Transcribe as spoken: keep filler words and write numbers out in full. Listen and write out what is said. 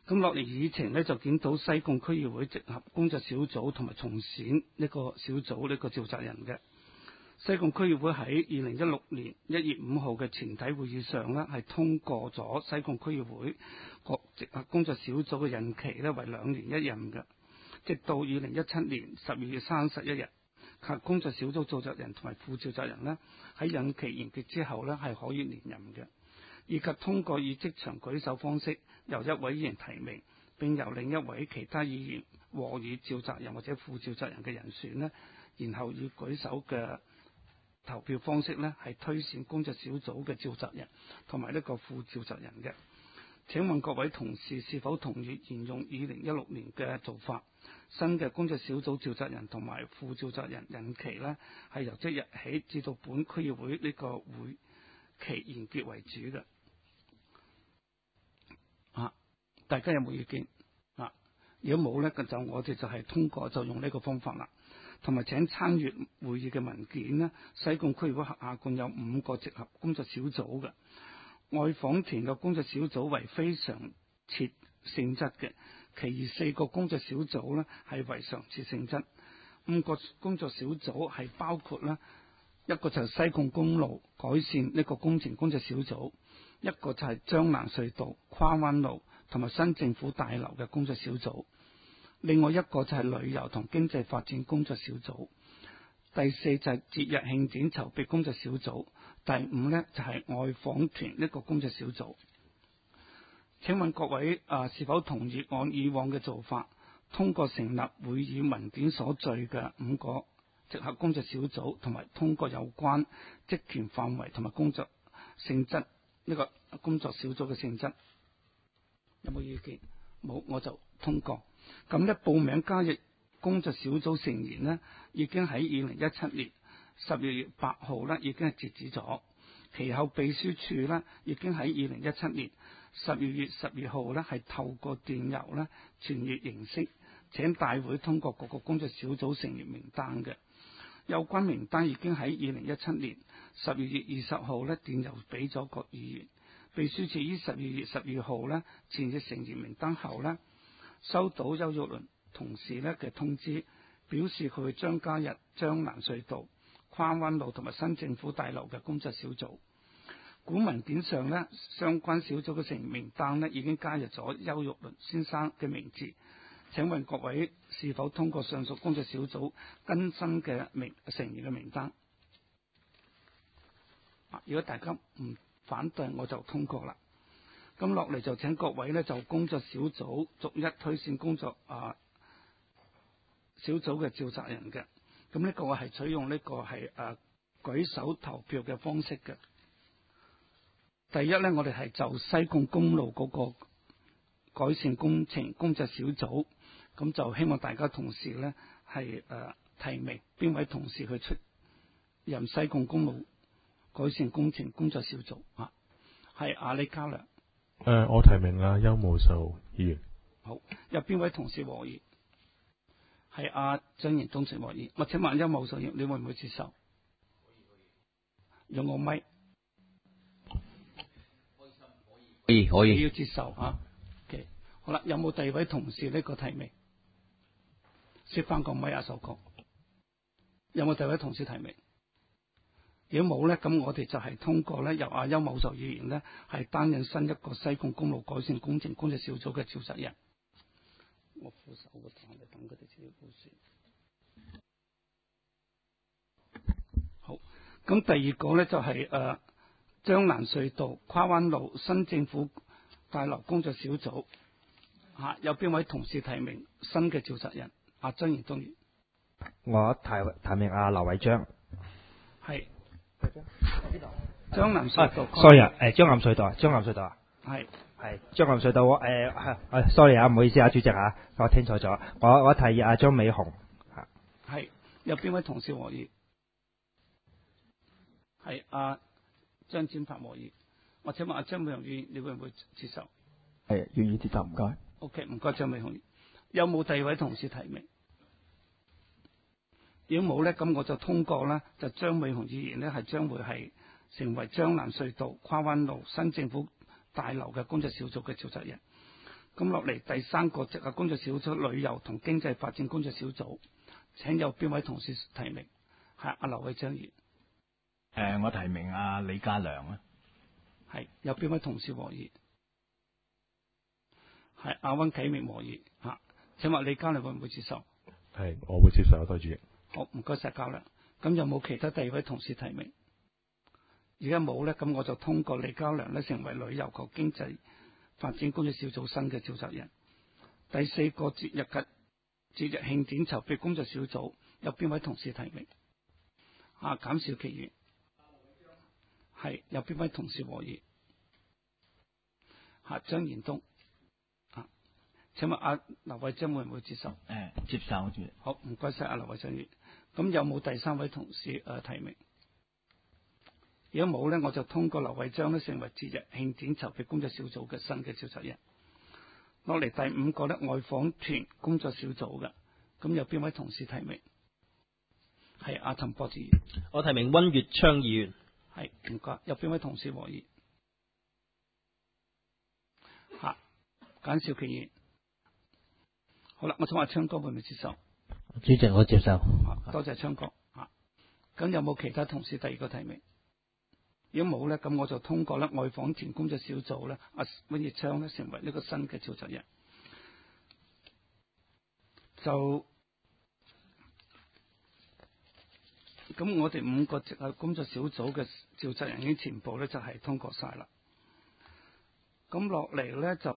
咁落嚟議程呢，就檢討西貢區議會直轄工作小組同埋重選呢個小組呢個召集人嘅。西貢區議會喺二零一六年一月五號嘅全體會議上呢，係通過咗西貢區議會各直轄工作小組嘅任期呢為兩年一任嘅，直到二零一七年十二月三十一日，及工作小組召集人同埋副召集人呢，喺任期完結之後呢，係可以連任嘅，以及通過以即場舉手方式由一位議員提名，並由另一位其他議員和以召集人或者副召集人嘅人選呢，然後以舉手嘅投票方式呢，係推選工作小組嘅召集人同埋呢個副召集人嘅。請問各位同事是否同意沿用二零一六年嘅做法？新嘅工作小組召集人同埋副召集人任期呢，係由即日起至到本區議會呢個會期完結為主嘅。啊，大家有冇意見？啊，如果冇呢，就我哋就係通過就用呢個方法啦。同埋請參閱會議嘅文件呢，西貢區議會轄下共有五個直轄工作小組嘅。外訪團嘅工作小組為非常設性質嘅，其餘四個工作小組呢係為常設性質。五個工作小組係包括呢一個就係西貢公路改善呢個工程工作小組，一個就係將藍隧道、跨灣路同埋新政府大樓嘅工作小組，另外一個就係旅遊同經濟發展工作小組，第四就係節日慶典籌備工作小組，第五呢就係外訪團一個工作小組。請問各位啊，是否同意按以往嘅做法，通過成立會議文件所敘嘅五個直轄工作小組，同埋通過有關職權範圍同埋工作性質呢個工作小組嘅性質？有冇意見？冇，我就通過。咁呢，報名加入工作小組成員呢，已經喺二零一七年十二月八號呢已經係截止咗。其後秘書處呢已經喺二零一七年十二月十二號呢係透過電郵呢傳閱形式請大會通過各個工作小組成員名單嘅。有關名單已經喺二零一七年十二月二十號呢電郵俾咗各議員。秘書處於十二月十二號呢傳閱成員名單後呢，收到邱玉麟同事呢嘅通知，表示佢會將加入將藍隧道、跨灣路同埋新政府大樓嘅工作小組。古文件上呢，相關小組嘅成員名單呢已經加入咗邱玉麟先生嘅名字。請問各位是否通過上述工作小組更新嘅名成員嘅名單？如果大家唔反對，我就通過啦。咁落嚟就請各位呢就工作小組逐一推選工作啊小組嘅召集人嘅。咁呢個我係採用呢個係誒、啊、舉手投票嘅方式嘅。第一呢，我哋係就西貢公路嗰個改善工程工作小組，咁就希望大家同事呢係誒、啊、提名邊位同事去出任西貢公路改善工程工作小組啊。係阿李嘉良。 誒、呃，我提名啊，邱慕壽議員。 好，有邊位同事和議？係阿張賢忠和議。我請問邱慕壽議員，你會唔會接受？用個咪。 可以可以。 你要接受啊。OK， 好啦，有冇第二位同事呢個提名？熄翻個咪啊，首哥。有冇第二位同事提名？如果冇呢，咁我哋就係通過呢，由阿邱慕壽議員呢係擔任新一個西貢公路改善工程工作小組嘅召集人。我扶手個檔嚟等佢哋資料估算。好，咁第二個呢就係誒將藍隧道、跨灣路、新政府大樓工作小組。嚇、啊，有邊位同事提名新嘅召集人？阿張賢忠議員。 我提提名阿劉偉章。 係。將藍隧道、 啊、sorry 啊，誒將藍隧道啊，將藍隧道啊， 係係將藍隧道，我誒係誒 sorry 啊，唔好意思啊，主席啊，我聽錯咗，我我提議阿張美紅嚇， 係有邊位同事和議？係阿張展發和議。我請問阿張美紅議員，你會唔會接受？ 係願意接受，唔該。 OK， 唔該張美紅議員。有冇第二位同事提名？如果冇呢，咁我就通過啦，就張美紅議員呢係將會係成為將藍隧道、跨灣路、新政府大樓嘅工作小組嘅召集人。 咁落嚟第三個職啊工作小組旅遊同經濟發展工作小組，請有邊位同事提名？係阿劉偉章議員。 誒、呃，我提名阿李家良啊。 係有邊位同事和議？係阿温啟明和議嚇。請問李家良會唔會接受？ 係，我會接受，代主席。 好，唔該晒家良。咁有冇其他第二位同事提名？而家冇咧，咁我就通過李家良咧成為旅遊及經濟發展工作小組新嘅召集人。第四個節日嘅節日慶典籌備工作小組有邊位同事提名？啊，減少其餘。係有邊位同事和議？嚇、啊，張延東。啊，請問阿劉偉章會唔會接受？誒、 呃，接受住。 好，唔該晒阿劉偉章議員。咁有冇第三位同事誒、呃、提名？如果冇咧，我就通過劉偉章咧成為節日慶典籌備工作小組嘅新嘅召集人。落嚟第五個咧外訪團工作小組嘅，咁有邊位同事提名？係阿陳博志議員。 我提名温月昌議員。 係，唔該。有邊位同事和議？嚇，簡少其議員。好啦，我想話昌哥會唔會接受？ 主席，我接受。 多謝昌哥。嚇，咁有冇其他同事第二個提名？如果冇咧，咁我就通過咧外訪團工作小組咧，阿温月昌咧成為呢個新嘅召集人。就咁，我哋五個職系工作小組嘅召集人已經全部咧就係通過晒啦。咁落嚟咧就